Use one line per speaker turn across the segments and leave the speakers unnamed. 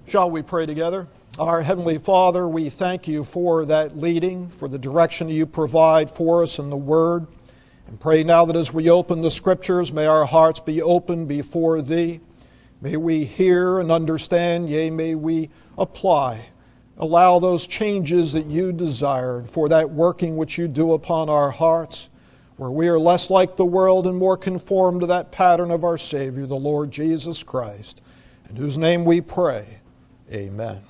Shall we pray together? Our Heavenly Father, we thank you for that leading, for the direction you provide for us in the Word. And pray now that as we open the Scriptures, may our hearts be open before Thee. May we hear and understand, yea, may we apply. Allow those changes that you desire, for that working which you do upon our hearts, where we are less like the world and more conformed to that pattern of our Savior, the Lord Jesus Christ, in whose name we pray. Amen.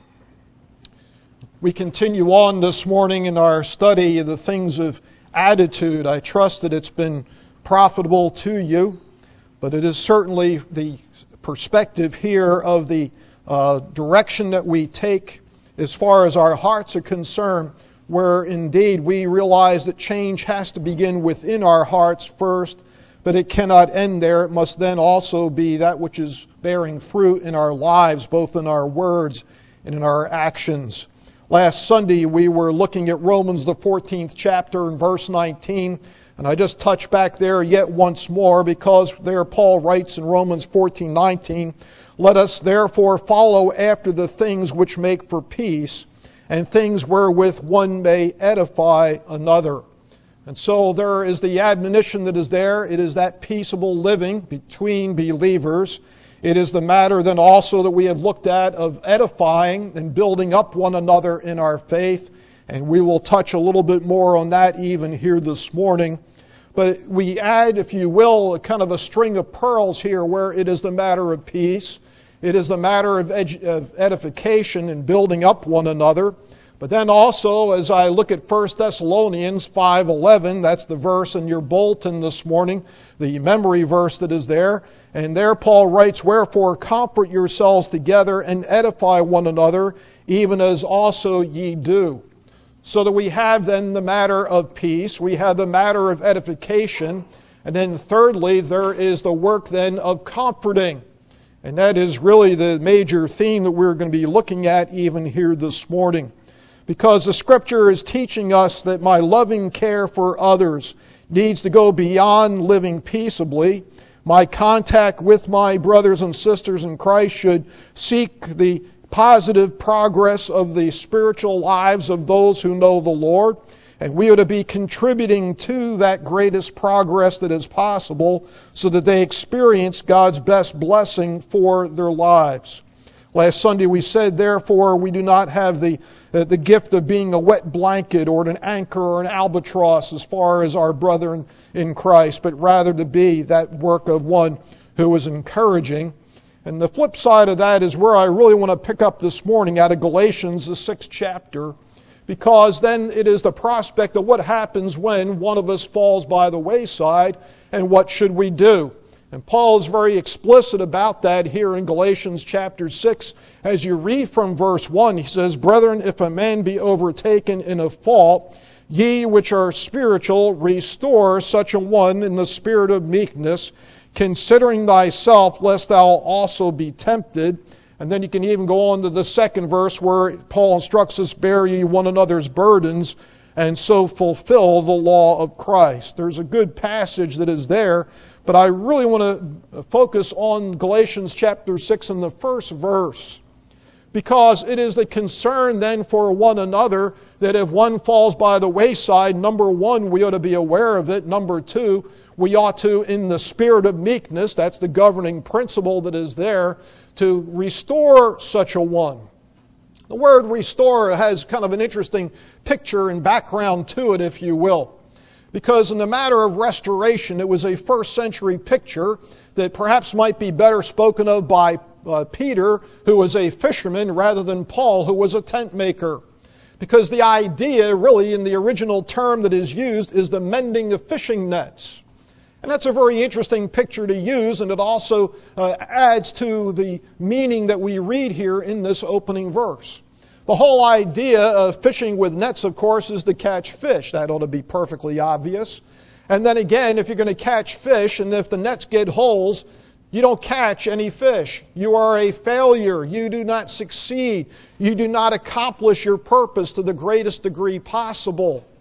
We continue on this morning in our study of the things of attitude. I trust that it's been profitable to you, but it is certainly the perspective here of the direction that we take as far as our hearts are concerned, where indeed we realize that change has to begin within our hearts first, but it cannot end there. It must then also be that which is bearing fruit in our lives, both in our words and in our actions. Last Sunday we were looking at Romans the 14th chapter and verse 19, and I just touched back there yet once more, because there Paul writes in Romans 14:19, "Let us therefore follow after the things which make for peace, and things wherewith one may edify another." And so there is the admonition that is there. It is that peaceable living between believers. It is the matter then also that we have looked at of edifying and building up one another in our faith. And we will touch a little bit more on that even here this morning. But we add, if you will, a kind of a string of pearls here where it is the matter of peace. It is the matter of edification and building up one another. But then also, as I look at 1 Thessalonians 5:11, that's the verse in your bulletin this morning, the memory verse that is there. And there Paul writes, "Wherefore comfort yourselves together and edify one another, even as also ye do." So that we have then the matter of peace, we have the matter of edification, and then thirdly, there is the work then of comforting. And that is really the major theme that we're going to be looking at even here this morning. Because the Scripture is teaching us that my loving care for others needs to go beyond living peaceably. My contact with my brothers and sisters in Christ should seek the positive progress of the spiritual lives of those who know the Lord. And we are to be contributing to that greatest progress that is possible so that they experience God's best blessing for their lives. Last Sunday we said, therefore, we do not have the gift of being a wet blanket or an anchor or an albatross as far as our brother in Christ, but rather to be that work of one who is encouraging. And the flip side of that is where I really want to pick up this morning out of Galatians, the 6th chapter, because then it is the prospect of what happens when one of us falls by the wayside, and what should we do? And Paul is very explicit about that here in Galatians chapter 6. As you read from verse 1, he says, "Brethren, if a man be overtaken in a fault, ye which are spiritual, restore such a one in the spirit of meekness, considering thyself, lest thou also be tempted." And then you can even go on to the second verse where Paul instructs us, "Bear ye one another's burdens, and so fulfill the law of Christ." There's a good passage that is there, but I really want to focus on Galatians chapter 6 in the first verse, because it is the concern then for one another that if one falls by the wayside, number one, we ought to be aware of it. Number two, we ought to, in the spirit of meekness, that's the governing principle that is there, to restore such a one. The word restore has kind of an interesting picture and background to it, if you will. Because in the matter of restoration, it was a first century picture that perhaps might be better spoken of by Peter, who was a fisherman, rather than Paul, who was a tent maker. Because the idea, really, in the original term that is used, is the mending of fishing nets. And that's a very interesting picture to use, and it also adds to the meaning that we read here in this opening verse. The whole idea of fishing with nets, of course, is to catch fish. That ought to be perfectly obvious. And then again, if you're going to catch fish, and if the nets get holes, you don't catch any fish. You are a failure. You do not succeed. You do not accomplish your purpose to the greatest degree possible.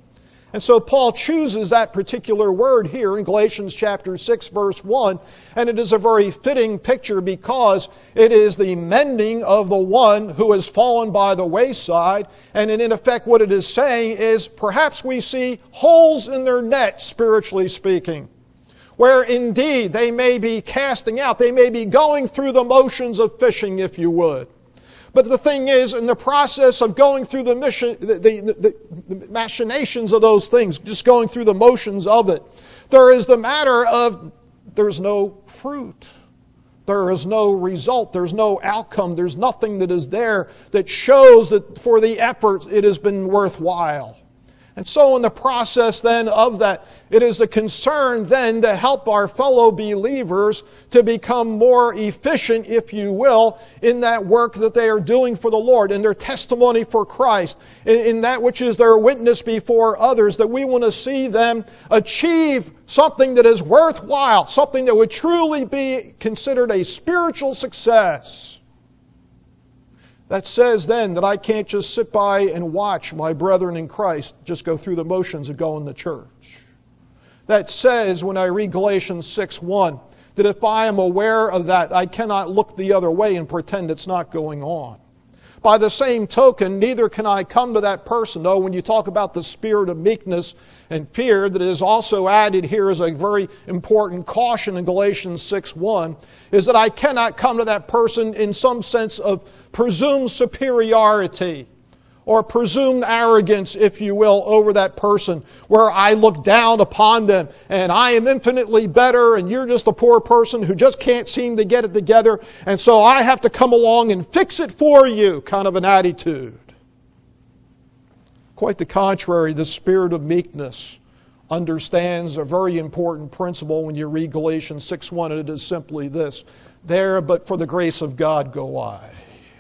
And so Paul chooses that particular word here in Galatians chapter 6, verse 1, and it is a very fitting picture because it is the mending of the one who has fallen by the wayside, and in effect what it is saying is perhaps we see holes in their net, spiritually speaking, where indeed they may be casting out, they may be going through the motions of fishing, if you would. But the thing is, in the process of going through the machinations of those things, just going through the motions of it, there is the matter of there's no fruit. There is no result. There's no outcome. There's nothing that is there that shows that for the effort it has been worthwhile. And so in the process then of that, it is a concern then to help our fellow believers to become more efficient, if you will, in that work that they are doing for the Lord, in their testimony for Christ, in that which is their witness before others, that we want to see them achieve something that is worthwhile, something that would truly be considered a spiritual success. That says then that I can't just sit by and watch my brethren in Christ just go through the motions of going to church. That says, when I read Galatians 6:1, that if I am aware of that, I cannot look the other way and pretend it's not going on. By the same token, neither can I come to that person, though, when you talk about the spirit of meekness and fear, that is also added here as a very important caution in Galatians 6:1, is that I cannot come to that person in some sense of presumed superiority or presumed arrogance, if you will, over that person, where I look down upon them and I am infinitely better and you're just a poor person who just can't seem to get it together, and so I have to come along and fix it for you, kind of an attitude. Quite the contrary, the spirit of meekness understands a very important principle when you read Galatians 6:1, and it is simply this: there but for the grace of God go I.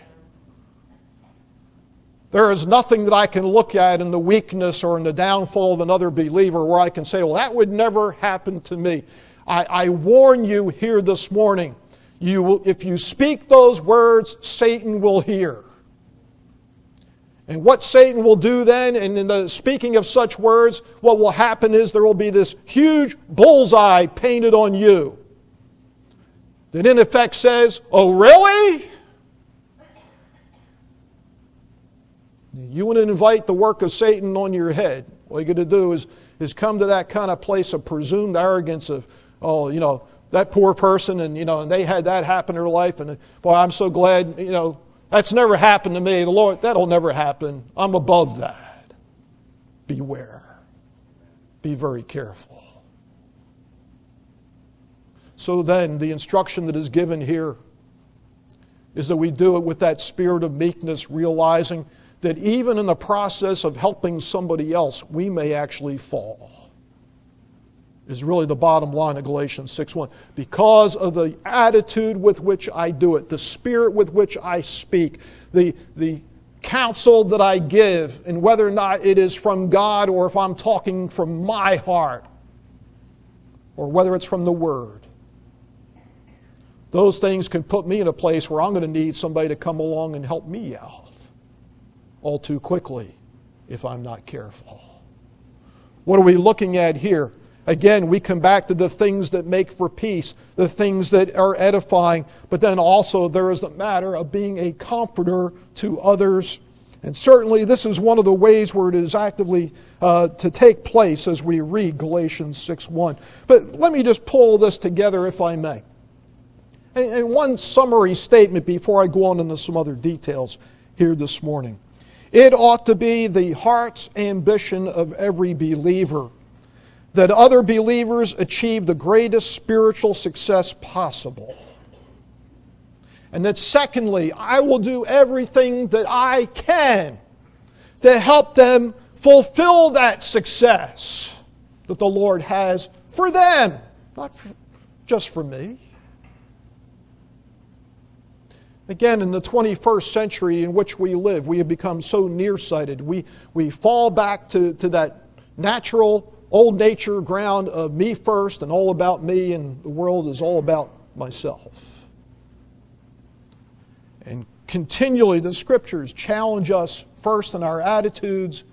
There is nothing that I can look at in the weakness or in the downfall of another believer where I can say, well, that would never happen to me. I warn you here this morning, if you speak those words, Satan will hear. And what Satan will do then, and in the speaking of such words, what will happen is there will be this huge bullseye painted on you that in effect says, oh really? You want to invite the work of Satan on your head. All you got to do is come to that kind of place of presumed arrogance of, oh, that poor person, and and they had that happen in their life, and boy, I'm so glad, that's never happened to me. The Lord, that'll never happen. I'm above that. Beware. Be very careful. So then, the instruction that is given here is that we do it with that spirit of meekness, realizing that even in the process of helping somebody else, we may actually fall. Is really the bottom line of Galatians 6:1. Because of the attitude with which I do it, the spirit with which I speak, the counsel that I give, and whether or not it is from God or if I'm talking from my heart, or whether it's from the Word, those things can put me in a place where I'm going to need somebody to come along and help me out all too quickly if I'm not careful. What are we looking at here? Again, we come back to the things that make for peace, the things that are edifying, but then also there is the matter of being a comforter to others. And certainly this is one of the ways where it is actively to take place as we read Galatians 6:1. But let me just pull this together if I may. And one summary statement before I go on into some other details here this morning. It ought to be the heart's ambition of every believer that other believers achieve the greatest spiritual success possible. And that secondly, I will do everything that I can to help them fulfill that success that the Lord has for them, not just for me. Again, in the 21st century in which we live, we have become so nearsighted. We fall back to that natural, old nature ground of me first and all about me, and the world is all about myself. And continually the Scriptures challenge us first in our attitudes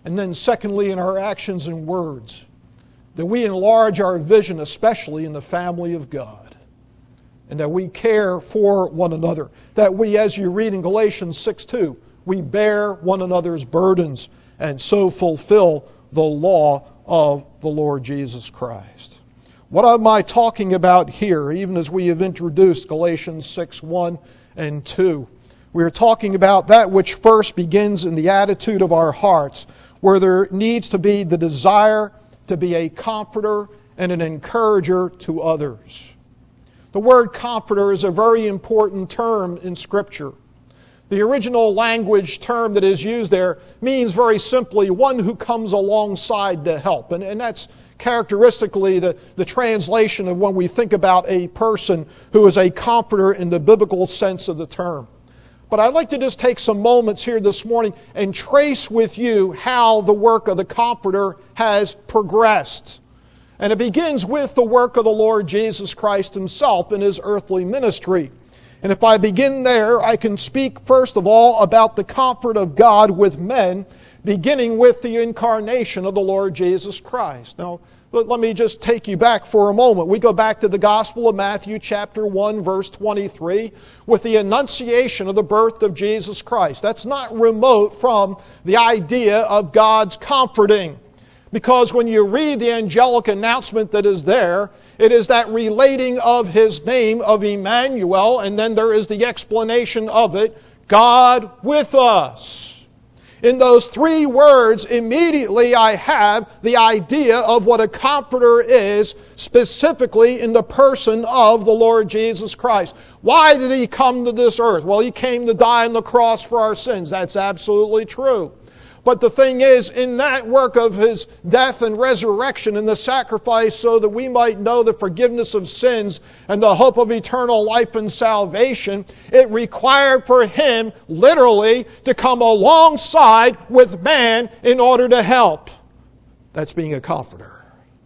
And then secondly, in our actions and words, that we enlarge our vision, especially in the family of God, and that we care for one another. That we, as you read in Galatians 6:2, we bear one another's burdens and so fulfill the law of the Lord Jesus Christ. What am I talking about here, even as we have introduced Galatians 6:1 and 2? We are talking about that which first begins in the attitude of our hearts, where there needs to be the desire to be a comforter and an encourager to others. The word comforter is a very important term in Scripture. The original language term that is used there means very simply one who comes alongside to help. And that's characteristically the translation of when we think about a person who is a comforter in the biblical sense of the term. But I'd like to just take some moments here this morning and trace with you how the work of the comforter has progressed. And it begins with the work of the Lord Jesus Christ Himself in His earthly ministry. And if I begin there, I can speak first of all about the comfort of God with men, beginning with the incarnation of the Lord Jesus Christ. Now, let me just take you back for a moment. We go back to the Gospel of Matthew chapter 1, verse 23, with the annunciation of the birth of Jesus Christ. That's not remote from the idea of God's comforting. Because when you read the angelic announcement that is there, it is that relating of His name of Emmanuel, and then there is the explanation of it, God with us. In those three words, immediately I have the idea of what a comforter is, specifically in the person of the Lord Jesus Christ. Why did He come to this earth? Well, He came to die on the cross for our sins. That's absolutely true. But the thing is, in that work of His death and resurrection and the sacrifice so that we might know the forgiveness of sins and the hope of eternal life and salvation, it required for Him, literally, to come alongside with man in order to help. That's being a comforter.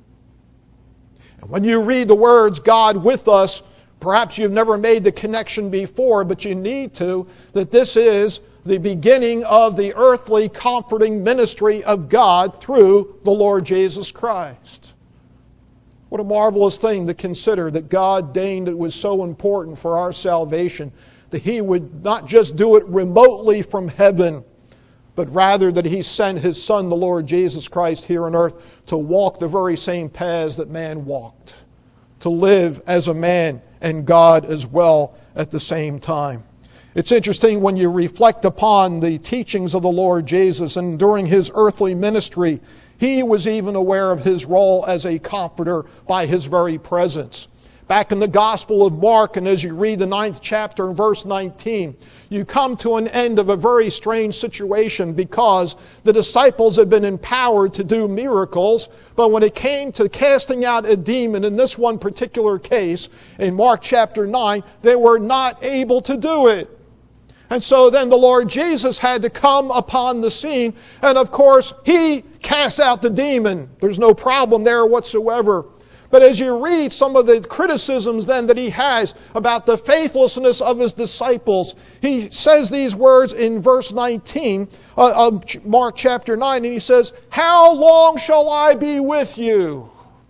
And when you read the words, God with us, perhaps you've never made the connection before, but you need to, that this is the beginning of the earthly comforting ministry of God through the Lord Jesus Christ. What a marvelous thing to consider that God deigned it was so important for our salvation, that He would not just do it remotely from heaven, but rather that He sent His Son, the Lord Jesus Christ, here on earth to walk the very same paths that man walked, to live as a man and God as well at the same time. It's interesting when you reflect upon the teachings of the Lord Jesus, and during His earthly ministry, He was even aware of His role as a comforter by His very presence. Back in the Gospel of Mark, and as you read the 9th chapter and verse 19, you come to an end of a very strange situation because the disciples had been empowered to do miracles, but when it came to casting out a demon, in this one particular case, in Mark chapter 9, they were not able to do it. And so then the Lord Jesus had to come upon the scene, and of course, He casts out the demon. There's no problem there whatsoever. But as you read some of the criticisms then that He has about the faithlessness of His disciples, He says these words in verse 19 of Mark chapter 9, and He says, "How long shall I be with you?"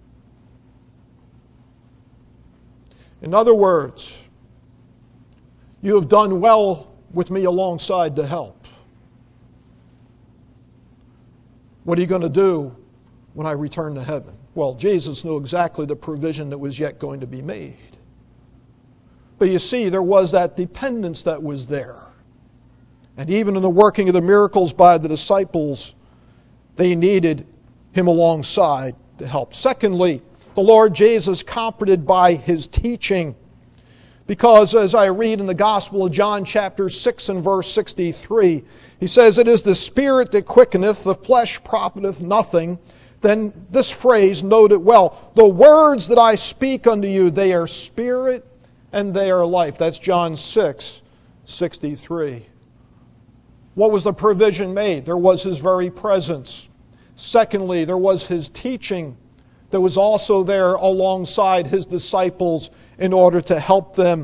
In other words, you have done well with me alongside to help. What are you going to do when I return to heaven? Well, Jesus knew exactly the provision that was yet going to be made. But you see, there was that dependence that was there. And even in the working of the miracles by the disciples, they needed Him alongside to help. Secondly, the Lord Jesus comforted by His teaching. Because as I read in the Gospel of John chapter 6 and verse 63, He says, "It is the Spirit that quickeneth, the flesh profiteth nothing." Then this phrase, note it well, "The words that I speak unto you, they are spirit and they are life." That's John 6, 63. What was the provision made? There was His very presence. Secondly, there was His teaching that was also there alongside His disciples in order to help them.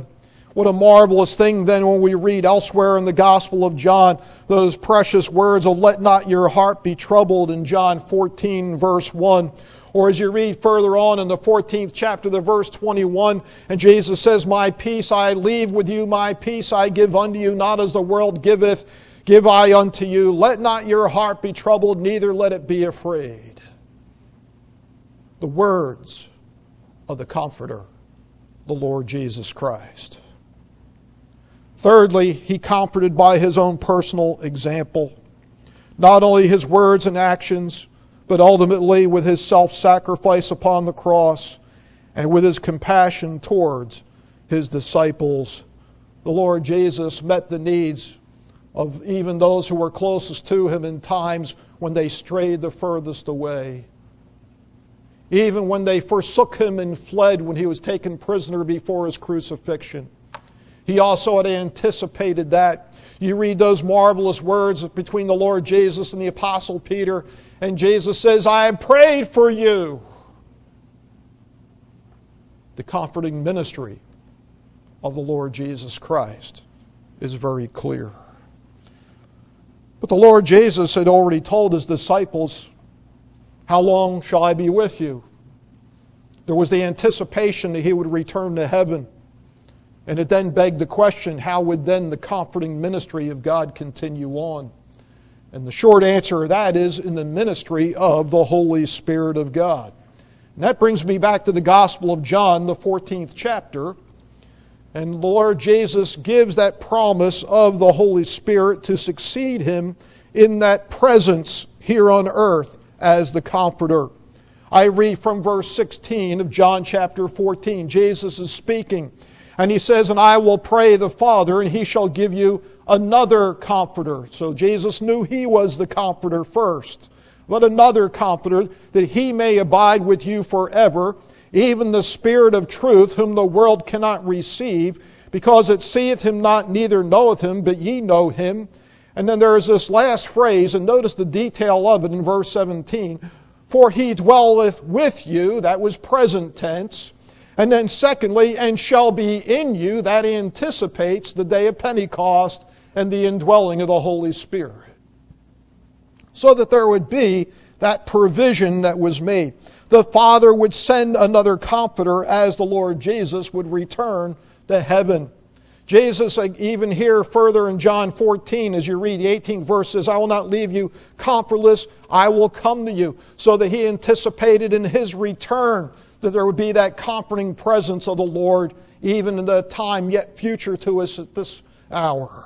What a marvelous thing then when we read elsewhere in the Gospel of John those precious words of let not your heart be troubled in John 14 verse 1. Or as you read further on in the 14th chapter, the verse 21, and Jesus says, my peace I leave with you, my peace I give unto you, not as the world giveth, give I unto you. Let not your heart be troubled, neither let it be afraid. The words of the Comforter, the Lord Jesus Christ. Thirdly, he comforted by his own personal example. Not only his words and actions, but ultimately with his self-sacrifice upon the cross and with his compassion towards his disciples. The Lord Jesus met the needs of even those who were closest to him in times when they strayed the furthest away. Even when they forsook him and fled when he was taken prisoner before his crucifixion. He also had anticipated that. You read those marvelous words between the Lord Jesus and the Apostle Peter, and Jesus says, I have prayed for you. The comforting ministry of the Lord Jesus Christ is very clear. But the Lord Jesus had already told his disciples, how long shall I be with you? There was the anticipation that he would return to heaven. And it then begged the question, how would then the comforting ministry of God continue on? And the short answer to that is in the ministry of the Holy Spirit of God. And that brings me back to the Gospel of John, the 14th chapter. And the Lord Jesus gives that promise of the Holy Spirit to succeed him in that presence here on earth as the Comforter. I read from verse 16 of John chapter 14. Jesus is speaking. And he says, and I will pray the Father, and he shall give you another Comforter. So Jesus knew he was the Comforter first. But another Comforter, that he may abide with you forever, even the Spirit of truth, whom the world cannot receive, because it seeth him not, neither knoweth him, but ye know him. And then there is this last phrase, and notice the detail of it in verse 17. For he dwelleth with you, that was present tense. And then secondly, and shall be in you, that anticipates the day of Pentecost and the indwelling of the Holy Spirit. So that there would be that provision that was made. The Father would send another Comforter as the Lord Jesus would return to heaven. Jesus, even here further in John 14, as you read the 18th verse, says, I will not leave you comfortless, I will come to you. So that he anticipated in his return that there would be that comforting presence of the Lord even in the time yet future to us at this hour.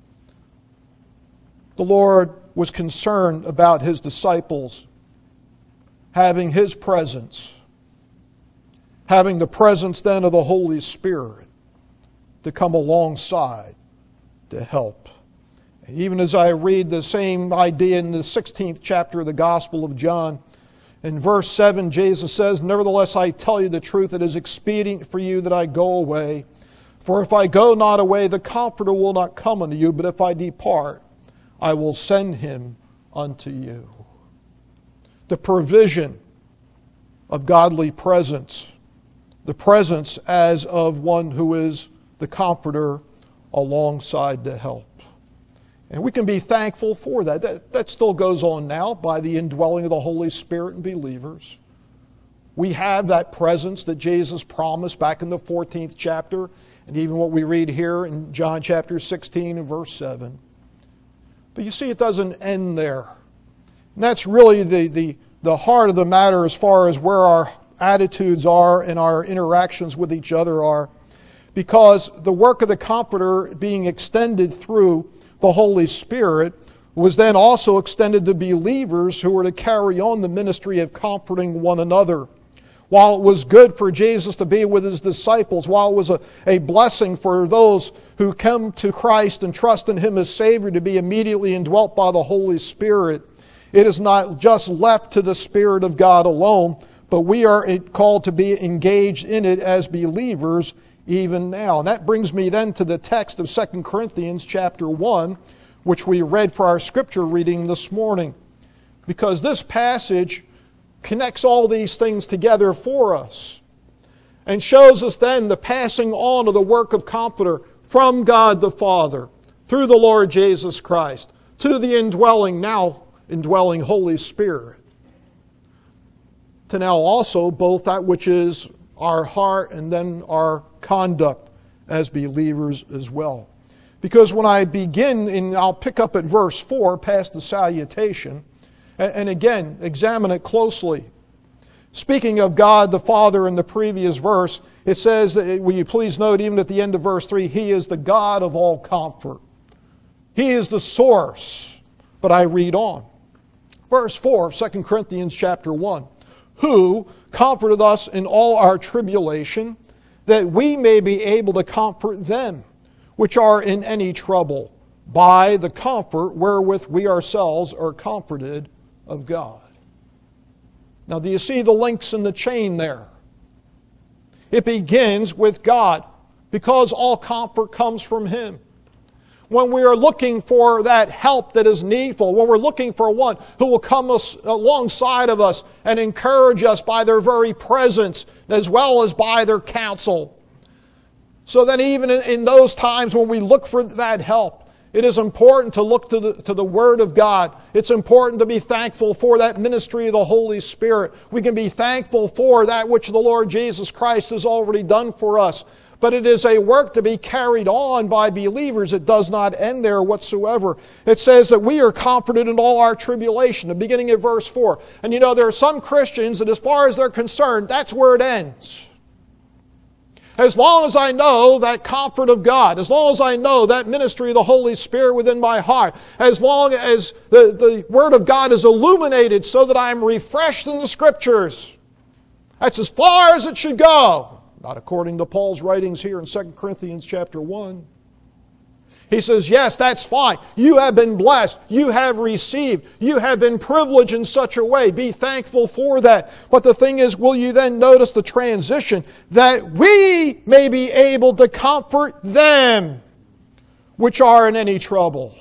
The Lord was concerned about his disciples having his presence, having the presence then of the Holy Spirit to come alongside to help. And even as I read the same idea in the 16th chapter of the Gospel of John, in verse 7, Jesus says, nevertheless, I tell you the truth, it is expedient for you that I go away. For if I go not away, the Comforter will not come unto you, but if I depart, I will send him unto you. The provision of godly presence, the presence as of one who is the Comforter alongside to help. And we can be thankful for that. That still goes on now by the indwelling of the Holy Spirit in believers. We have that presence that Jesus promised back in the 14th chapter, and even what we read here in John chapter 16 and verse 7. But you see, it doesn't end there. And that's really the heart of the matter as far as where our attitudes are and our interactions with each other are. Because the work of the Comforter being extended through the Holy Spirit was then also extended to believers who were to carry on the ministry of comforting one another. While it was good for Jesus to be with his disciples, while it was a blessing for those who come to Christ and trust in him as Savior to be immediately indwelt by the Holy Spirit, it is not just left to the Spirit of God alone, but we are called to be engaged in it as believers even now. And that brings me then to the text of 2 Corinthians chapter 1, which we read for our scripture reading this morning. Because this passage connects all these things together for us. and shows us then the passing on of the work of Comforter from God the Father through the Lord Jesus Christ to the now indwelling Holy Spirit, to now also both that which is our heart and then our conduct as believers as well. Because when I begin, and I'll pick up at verse 4 past the salutation, and again, examine it closely. Speaking of God the Father in the previous verse, it says, will you please note, even at the end of verse 3, He is the God of all comfort. He is the source. But I read on. Verse 4 of 2 Corinthians chapter 1. Who comforteth us in all our tribulation, that we may be able to comfort them which are in any trouble, by the comfort wherewith we ourselves are comforted of God. Now, do you see the links in the chain there? It begins with God, because all comfort comes from Him. When we are looking for that help that is needful, when we're looking for one who will come alongside of us and encourage us by their very presence as well as by their counsel. So that even in those times when we look for that help, it is important to look to the Word of God. It's important to be thankful for that ministry of the Holy Spirit. We can be thankful for that which the Lord Jesus Christ has already done for us. But it is a work to be carried on by believers. It does not end there whatsoever. It says that we are comforted in all our tribulation, beginning at verse 4. And there are some Christians that as far as they're concerned, that's where it ends. As long as I know that comfort of God, as long as I know that ministry of the Holy Spirit within my heart, as long as the Word of God is illuminated so that I am refreshed in the Scriptures, that's as far as it should go. Not according to Paul's writings here in 2 Corinthians chapter 1. He says, yes, that's fine. You have been blessed. You have received. You have been privileged in such a way. Be thankful for that. But the thing is, will you then notice the transition? That we may be able to comfort them which are in any trouble.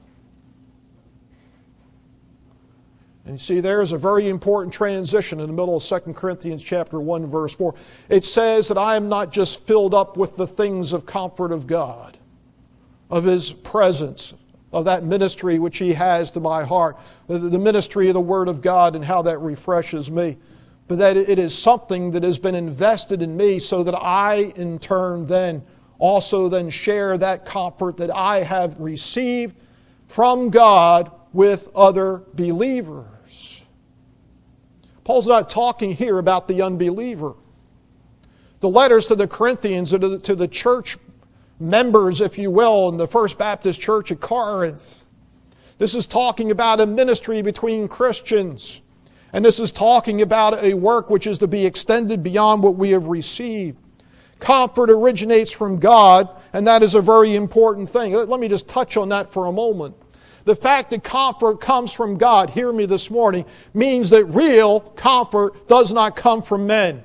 And you see, there's a very important transition in the middle of 2 Corinthians chapter 1, verse 4. It says that I am not just filled up with the things of comfort of God, of His presence, of that ministry which He has to my heart, the ministry of the Word of God and how that refreshes me, but that it is something that has been invested in me so that I in turn then also then share that comfort that I have received from God with other believers. Paul's not talking here about the unbeliever. The letters to the Corinthians, to the church members, if you will, in the First Baptist Church at Corinth. This is talking about a ministry between Christians. And this is talking about a work which is to be extended beyond what we have received. Comfort originates from God, and that is a very important thing. Let me just touch on that for a moment. The fact that comfort comes from God, hear me this morning, means that real comfort does not come from men.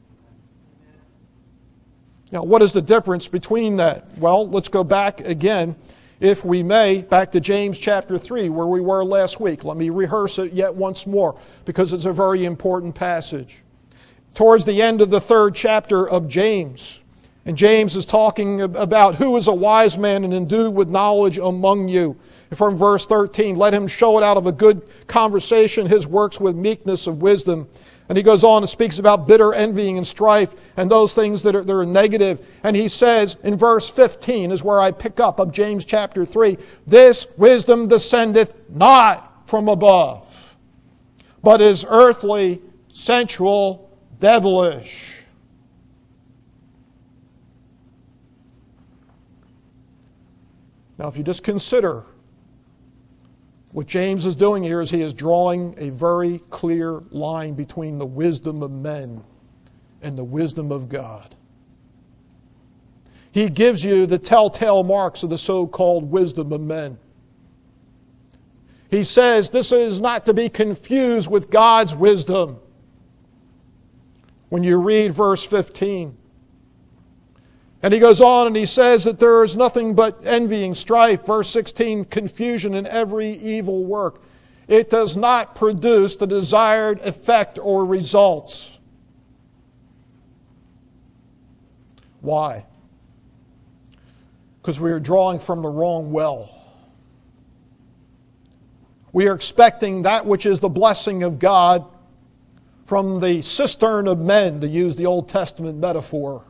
Now, what is the difference between that? Well, let's go back again, if we may, back to James chapter 3, where we were last week. Let me rehearse it yet once more, because it's a very important passage. Towards the end of the 3rd chapter of James, and James is talking about who is a wise man and endued with knowledge among you. And from verse 13, let him show it out of a good conversation, his works with meekness of wisdom. And he goes on and speaks about bitter envying and strife and those things that are negative. And he says in verse 15 is where I pick up of James chapter 3, this wisdom descendeth not from above, but is earthly, sensual, devilish. Now, if you just consider what James is doing here, is he is drawing a very clear line between the wisdom of men and the wisdom of God. He gives you the telltale marks of the so-called wisdom of men. He says this is not to be confused with God's wisdom. When you read verse 15, and he goes on and he says that there is nothing but envying, strife. Verse 16, confusion in every evil work. It does not produce the desired effect or results. Why? Because we are drawing from the wrong well. We are expecting that which is the blessing of God from the cistern of men, to use the Old Testament metaphor.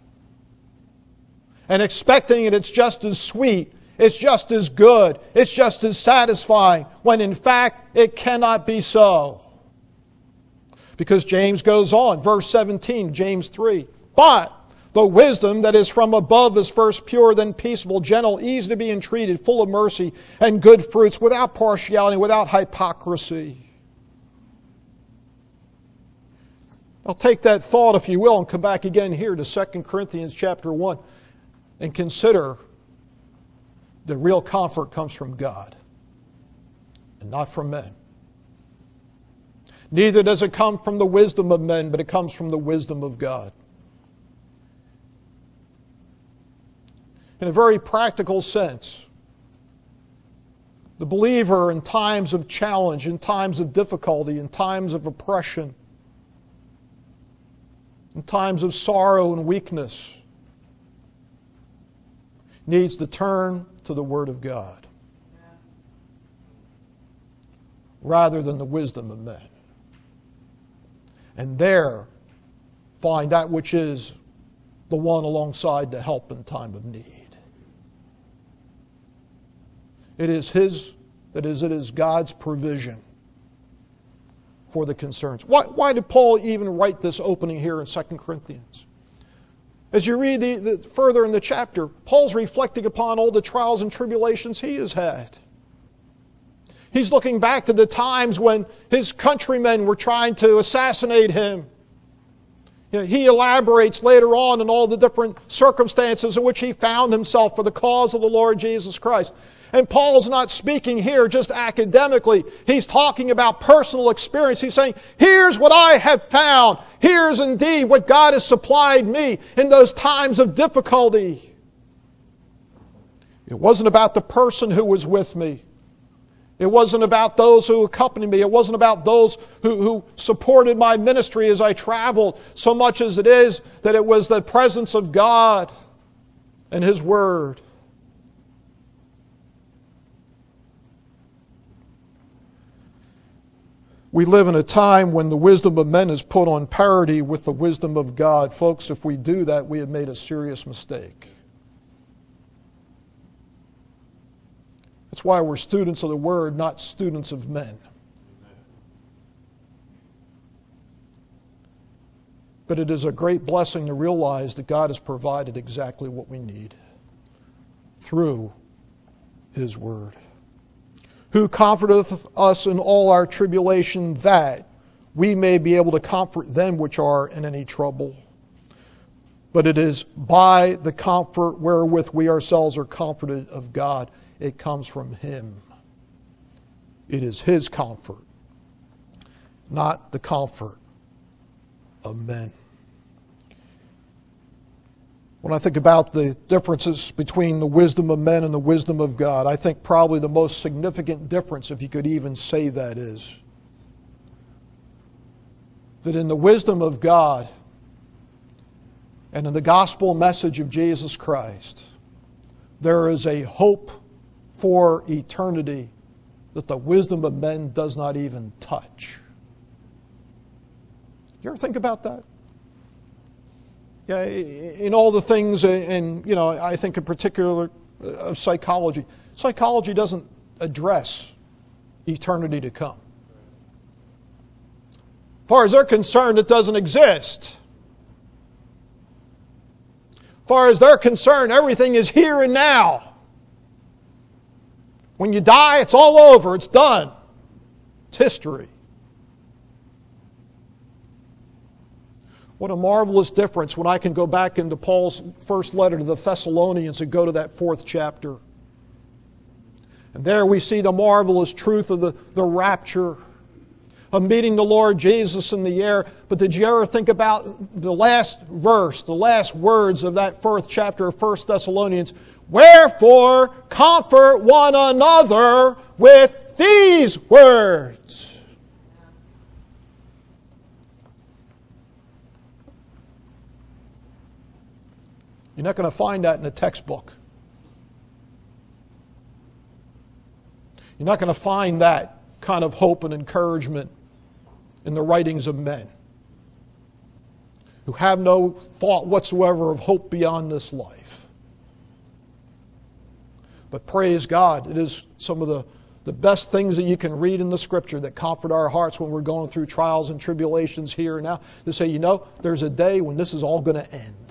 And expecting it's just as sweet, it's just as good, it's just as satisfying, when in fact it cannot be so. Because James goes on, verse 17, James 3, "But the wisdom that is from above is first pure, then peaceable, gentle, easy to be entreated, full of mercy and good fruits, without partiality, without hypocrisy." I'll take that thought, if you will, and come back again here to 2 Corinthians chapter 1 and consider the real comfort comes from God and not from men. Neither does it come from the wisdom of men, but it comes from the wisdom of God. In a very practical sense, the believer in times of challenge, in times of difficulty, in times of oppression, in times of sorrow and weakness, needs to turn to the Word of God rather than the wisdom of men. And there find that which is the one alongside to help in time of need. It is God's provision for the concerns. Why did Paul even write this opening here in 2 Corinthians? As you read further in the chapter, Paul's reflecting upon all the trials and tribulations he has had. He's looking back to the times when his countrymen were trying to assassinate him. He elaborates later on in all the different circumstances in which he found himself for the cause of the Lord Jesus Christ. And Paul's not speaking here just academically. He's talking about personal experience. He's saying, here's what I have found. Here's indeed what God has supplied me in those times of difficulty. It wasn't about the person who was with me. It wasn't about those who accompanied me. It wasn't about those who supported my ministry as I traveled, so much as it is that it was the presence of God and His Word. We live in a time when the wisdom of men is put on parity with the wisdom of God. Folks, if we do that, we have made a serious mistake. That's why we're students of the Word, not students of men. But it is a great blessing to realize that God has provided exactly what we need through His Word. Who comforteth us in all our tribulation, that we may be able to comfort them which are in any trouble. But it is by the comfort wherewith we ourselves are comforted of God. It comes from Him. It is His comfort, not the comfort of men. When I think about the differences between the wisdom of men and the wisdom of God, I think probably the most significant difference, if you could even say that, is that in the wisdom of God and in the gospel message of Jesus Christ, there is a hope for eternity that the wisdom of men does not even touch. You ever think about that? Yeah, in all the things, and I think in particular of psychology. Psychology doesn't address eternity to come. As far as they're concerned, it doesn't exist. As far as they're concerned, everything is here and now. When you die, it's all over. It's done. It's history. What a marvelous difference when I can go back into Paul's first letter to the Thessalonians and go to that 4th chapter. And there we see the marvelous truth of the rapture, of meeting the Lord Jesus in the air. But did you ever think about the last verse, the last words of that 4th chapter of 1 Thessalonians? Wherefore, comfort one another with these words. You're not going to find that in a textbook. You're not going to find that kind of hope and encouragement in the writings of men who have no thought whatsoever of hope beyond this life. But praise God, it is some of the best things that you can read in the Scripture that comfort our hearts when we're going through trials and tribulations here and now. To say, there's a day when this is all going to end.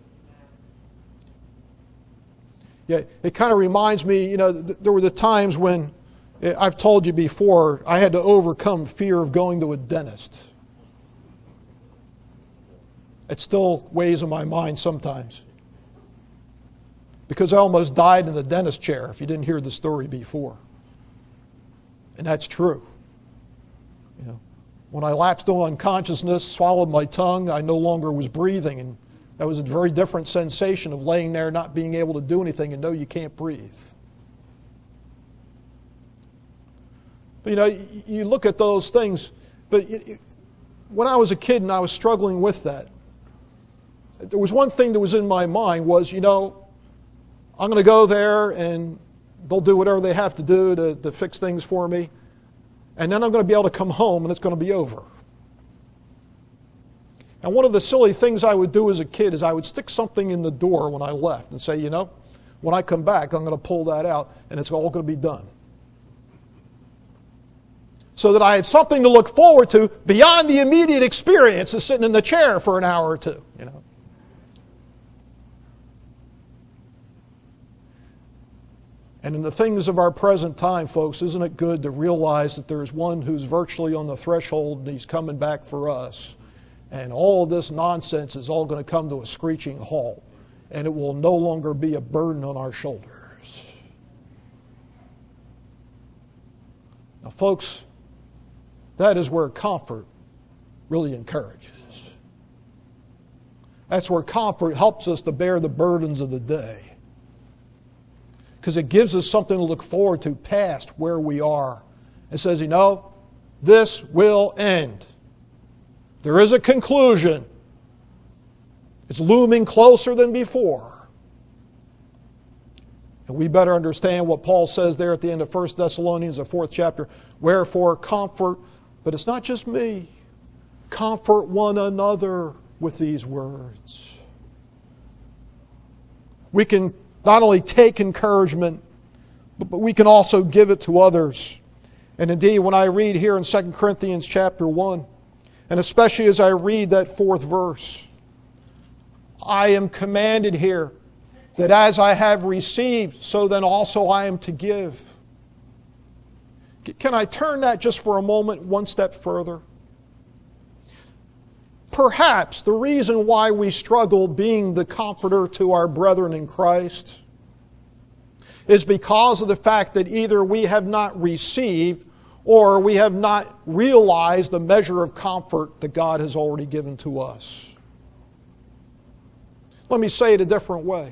Yeah, it kind of reminds me, there were the times when, I've told you before, I had to overcome fear of going to a dentist. It still weighs on my mind sometimes. Because I almost died in the dentist chair, if you didn't hear the story before. And that's true. When I lapsed on unconsciousness, swallowed my tongue, I no longer was breathing. And that was a very different sensation of laying there not being able to do anything and know you can't breathe. But you look at those things, but when I was a kid and I was struggling with that, there was one thing that was in my mind was, I'm going to go there and they'll do whatever they have to do to fix things for me. And then I'm going to be able to come home and it's going to be over. And one of the silly things I would do as a kid is I would stick something in the door when I left and say, when I come back, I'm going to pull that out and it's all going to be done. So that I had something to look forward to beyond the immediate experience of sitting in the chair for an hour or two, And in the things of our present time, folks, isn't it good to realize that there's one who's virtually on the threshold and he's coming back for us. And all of this nonsense is all going to come to a screeching halt. And it will no longer be a burden on our shoulders. Now, folks, that is where comfort really encourages. That's where comfort helps us to bear the burdens of the day. Because it gives us something to look forward to past where we are. It says, this will end. There is a conclusion. It's looming closer than before. And we better understand what Paul says there at the end of 1 Thessalonians, the 4th chapter. Wherefore, comfort, but it's not just me. Comfort one another with these words. We can not only take encouragement, but we can also give it to others. And indeed, when I read here in 2 Corinthians chapter 1, and especially as I read that 4th verse, I am commanded here that as I have received, so then also I am to give. Can I turn that just for a moment one step further? Perhaps the reason why we struggle being the comforter to our brethren in Christ is because of the fact that either we have not received or we have not realized the measure of comfort that God has already given to us. Let me say it a different way.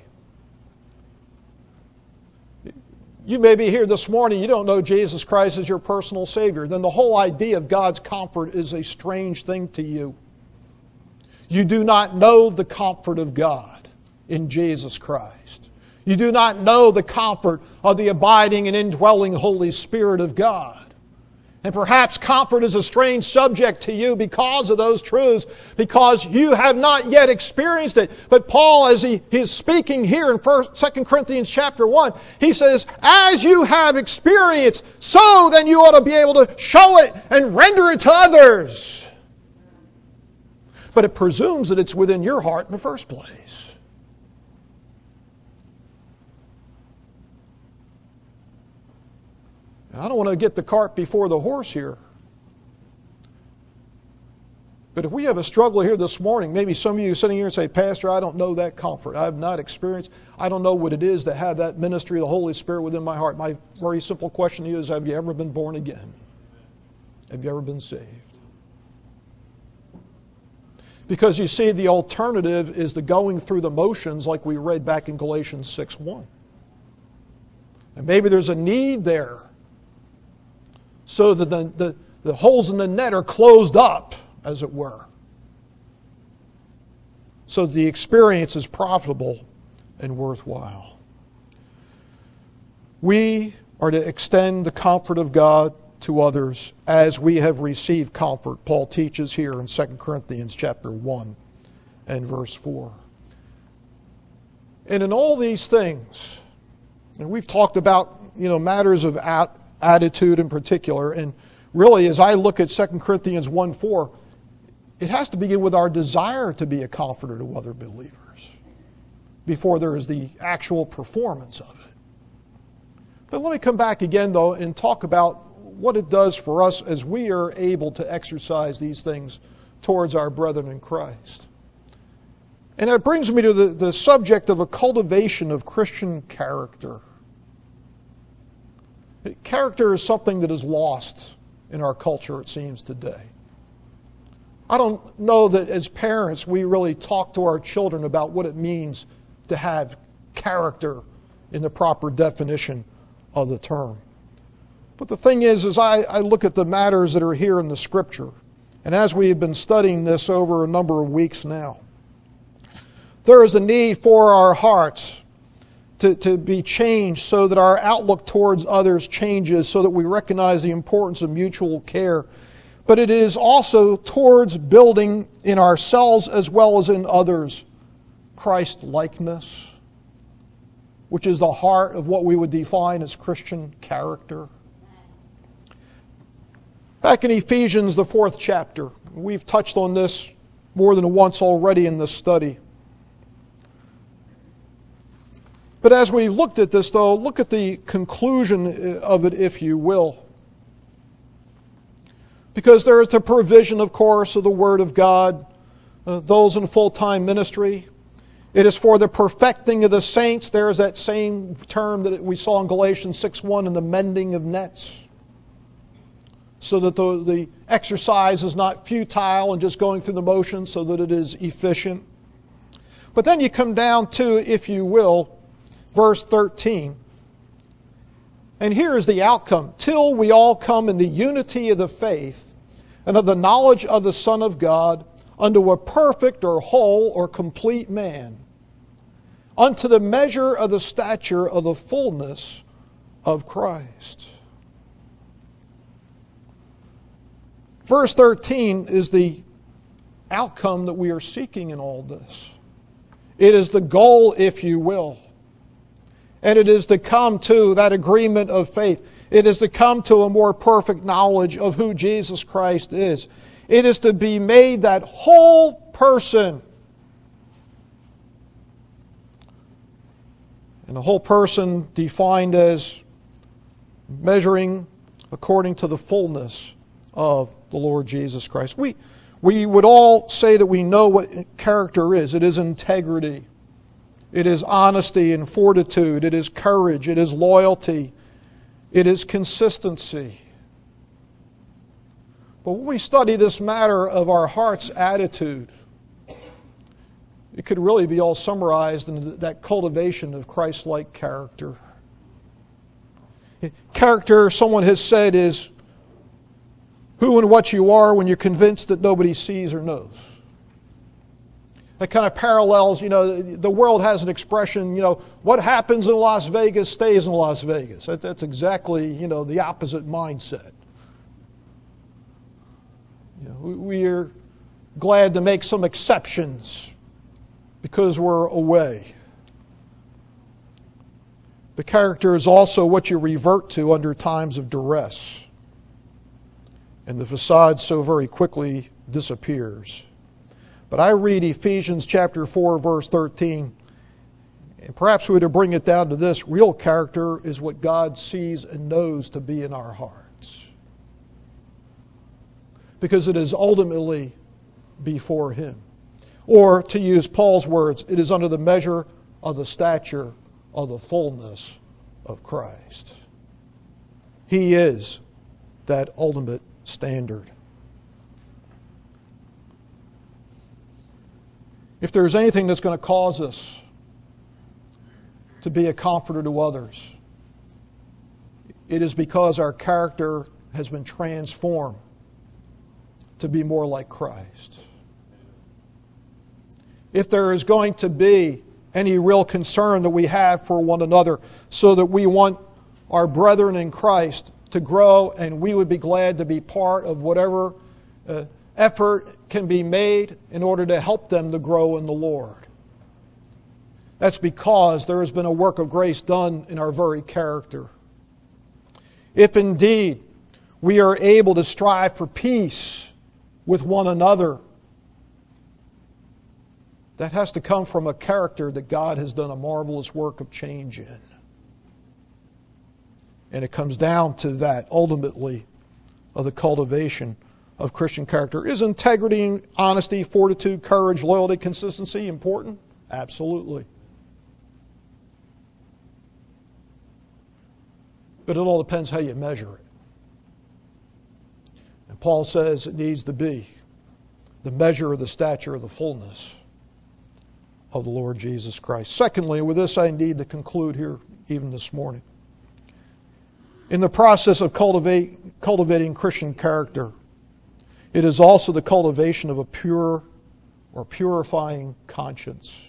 You may be here this morning, you don't know Jesus Christ as your personal Savior. Then the whole idea of God's comfort is a strange thing to you. You do not know the comfort of God in Jesus Christ. You do not know the comfort of the abiding and indwelling Holy Spirit of God. And perhaps comfort is a strange subject to you because of those truths, because you have not yet experienced it. But Paul, as he is speaking here in 2 Corinthians chapter 1, he says, as you have experienced, so then you ought to be able to show it and render it to others. But it presumes that it's within your heart in the first place. I don't want to get the cart before the horse here. But if we have a struggle here this morning, maybe some of you sitting here and say, Pastor, I don't know that comfort. I have not experienced. I don't know what it is to have that ministry of the Holy Spirit within my heart. My very simple question to you is, have you ever been born again? Have you ever been saved? Because you see, the alternative is the going through the motions like we read back in Galatians 6:1. And maybe there's a need there so that the holes in the net are closed up, as it were, so the experience is profitable and worthwhile. We are to extend the comfort of God to others as we have received comfort, Paul teaches here in 2 Corinthians chapter 1 and verse 4. And in all these things, and we've talked about matters of attitude in particular, and really as I look at 2 Corinthians 1:4, it has to begin with our desire to be a comforter to other believers before there is the actual performance of it. But let me come back again, though, and talk about what it does for us as we are able to exercise these things towards our brethren in Christ. And that brings me to the subject of a cultivation of Christian character. Character is something that is lost in our culture, it seems, today. I don't know that as parents we really talk to our children about what it means to have character in the proper definition of the term. But the thing is, as I look at the matters that are here in the Scripture, and as we have been studying this over a number of weeks now, there is a need for our hearts to be changed so that our outlook towards others changes, so that we recognize the importance of mutual care. But it is also towards building in ourselves as well as in others Christ-likeness, which is the heart of what we would define as Christian character. Back in Ephesians, the 4th chapter, we've touched on this more than once already in this study. But as we've looked at this, though, look at the conclusion of it, if you will. Because there is the provision, of course, of the Word of God, those in full-time ministry. It is for the perfecting of the saints. There's that same term that we saw in Galatians 6:1, in the mending of nets. So that the exercise is not futile and just going through the motions, so that it is efficient. But then you come down to, if you will, verse 13. And here is the outcome. Till we all come in the unity of the faith and of the knowledge of the Son of God, unto a perfect or whole or complete man, unto the measure of the stature of the fullness of Christ. Verse 13 is the outcome that we are seeking in all this. It is the goal, if you will. And it is to come to that agreement of faith. It is to come to a more perfect knowledge of who Jesus Christ is. It is to be made that whole person. And the whole person defined as measuring according to the fullness of the Lord Jesus Christ. We would all say that we know what character is. It is integrity. It is honesty and fortitude. It is courage. It is loyalty. It is consistency. But when we study this matter of our heart's attitude, it could really be all summarized in that cultivation of Christ-like character. Character, someone has said, is who and what you are when you're convinced that nobody sees or knows. That kind of parallels, the world has an expression, what happens in Las Vegas stays in Las Vegas. That's exactly, the opposite mindset. We are glad to make some exceptions because we're away. The character is also what you revert to under times of duress. And the facade so very quickly disappears. But I read Ephesians chapter 4, verse 13, and perhaps we were to bring it down to this: real character is what God sees and knows to be in our hearts. Because it is ultimately before Him. Or, to use Paul's words, it is under the measure of the stature of the fullness of Christ. He is that ultimate standard. If there's anything that's going to cause us to be a comforter to others, it is because our character has been transformed to be more like Christ. If there is going to be any real concern that we have for one another, so that we want our brethren in Christ to grow, and we would be glad to be part of whatever effort can be made in order to help them to grow in the Lord. That's because there has been a work of grace done in our very character. If indeed we are able to strive for peace with one another, that has to come from a character that God has done a marvelous work of change in. And it comes down to that, ultimately, of the cultivation of Christian character. Is integrity, honesty, fortitude, courage, loyalty, consistency important? Absolutely. But it all depends how you measure it. And Paul says it needs to be the measure of the stature of the fullness of the Lord Jesus Christ. Secondly, with this I need to conclude here even this morning. In the process of cultivating Christian character, it is also the cultivation of a pure or purifying conscience.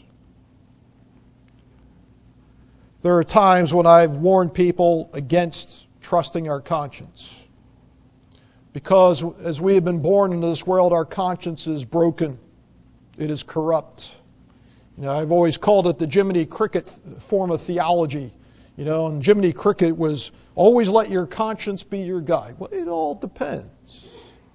There are times when I've warned people against trusting our conscience. Because as we have been born into this world, our conscience is broken. It is corrupt. I've always called it the Jiminy Cricket form of theology. And Jiminy Cricket was always let your conscience be your guide. Well, it all depends.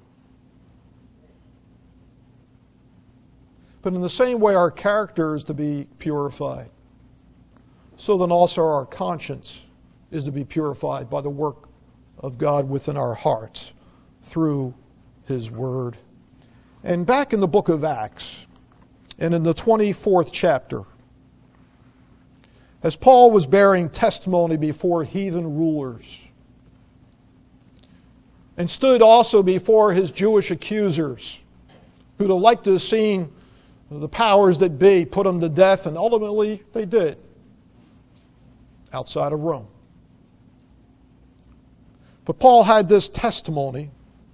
But in the same way our character is to be purified, so then also our conscience is to be purified by the work of God within our hearts through His Word. And back in the book of Acts, and in the 24th chapter, as Paul was bearing testimony before heathen rulers, and stood also before his Jewish accusers, who'd have liked to have seen the powers that be put him to death, and ultimately they did, outside of Rome. But Paul had this testimony,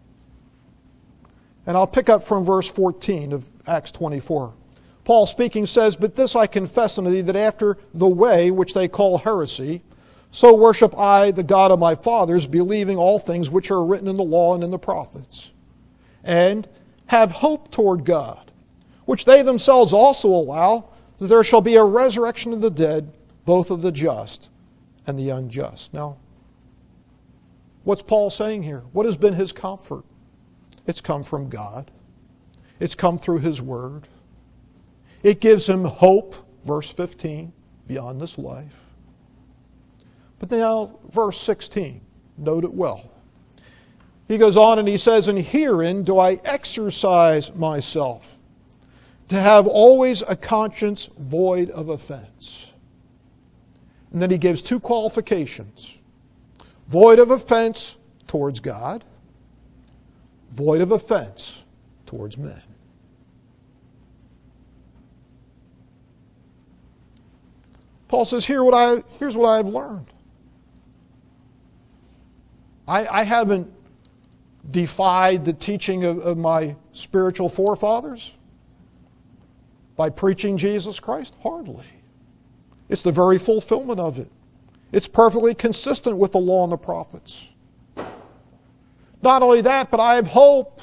and I'll pick up from verse 14 of Acts 24. Paul speaking says, "But this I confess unto thee, that after the way which they call heresy, so worship I the God of my fathers, believing all things which are written in the law and in the prophets, and have hope toward God, which they themselves also allow, that there shall be a resurrection of the dead, both of the just and the unjust." Now, what's Paul saying here? What has been his comfort? It's come from God. It's come through His Word. It gives him hope, verse 15, beyond this life. But now, verse 16, note it well. He goes on and he says, "And herein do I exercise myself, to have always a conscience void of offense." And then he gives two qualifications: void of offense towards God, void of offense towards men. Paul says, here's what I've learned. I haven't defied the teaching of my spiritual forefathers by preaching Jesus Christ. Hardly. It's the very fulfillment of it. It's perfectly consistent with the law and the prophets. Not only that, but I have hope.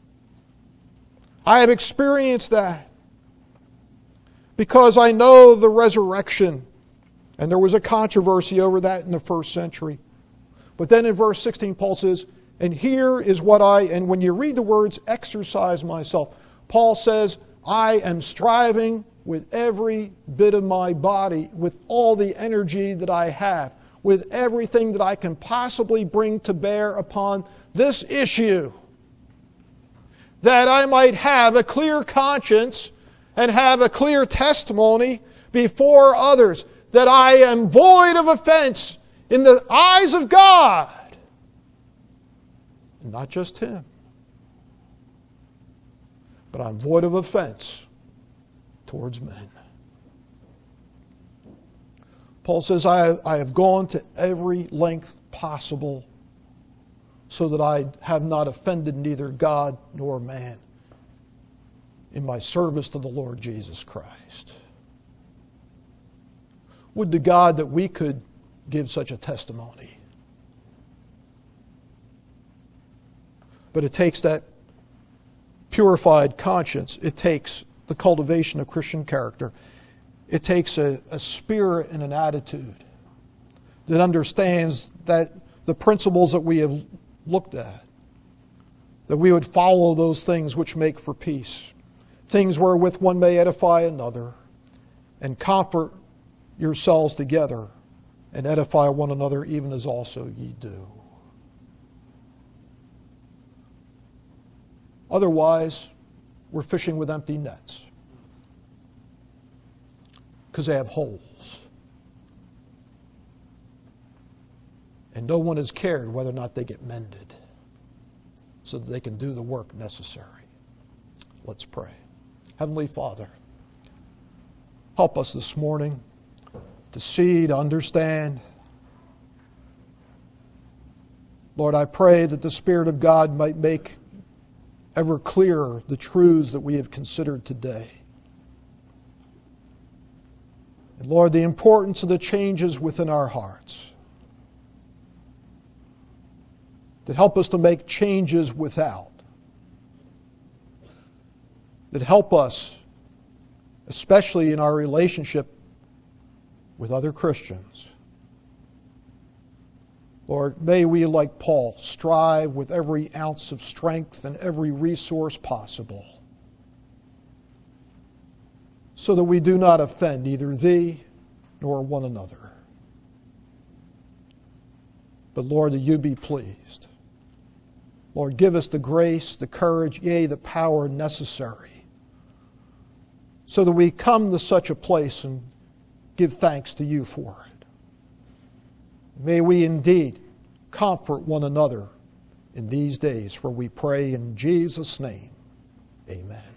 I have experienced that. Because I know the resurrection. And there was a controversy over that in the first century. But then in verse 16, Paul says, "And here is what and when you read the words, exercise myself," Paul says, I am striving with every bit of my body, with all the energy that I have, with everything that I can possibly bring to bear upon this issue, that I might have a clear conscience and have a clear testimony before others, that I am void of offense in the eyes of God. And not just Him. But I'm void of offense towards men. Paul says, I have gone to every length possible so that I have not offended neither God nor man in my service to the Lord Jesus Christ. Would to God that we could give such a testimony. But it takes that purified conscience. It takes the cultivation of Christian character. It takes a spirit and an attitude that understands that the principles that we have looked at, that we would follow those things which make for peace, things wherewith one may edify another, and comfort yourselves together, and edify one another even as also ye do. Otherwise, we're fishing with empty nets because they have holes. And no one has cared whether or not they get mended so that they can do the work necessary. Let's pray. Heavenly Father, help us this morning to see, to understand. Lord, I pray that the Spirit of God might make ever clearer the truths that we have considered today. And Lord, the importance of the changes within our hearts that help us to make changes without, that help us, especially in our relationship with other Christians. Lord, may we, like Paul, strive with every ounce of strength and every resource possible so that we do not offend either Thee nor one another. But Lord, that You be pleased. Lord, give us the grace, the courage, yea, the power necessary so that we come to such a place and give thanks to You for it. May we indeed comfort one another in these days, for we pray in Jesus' name. Amen.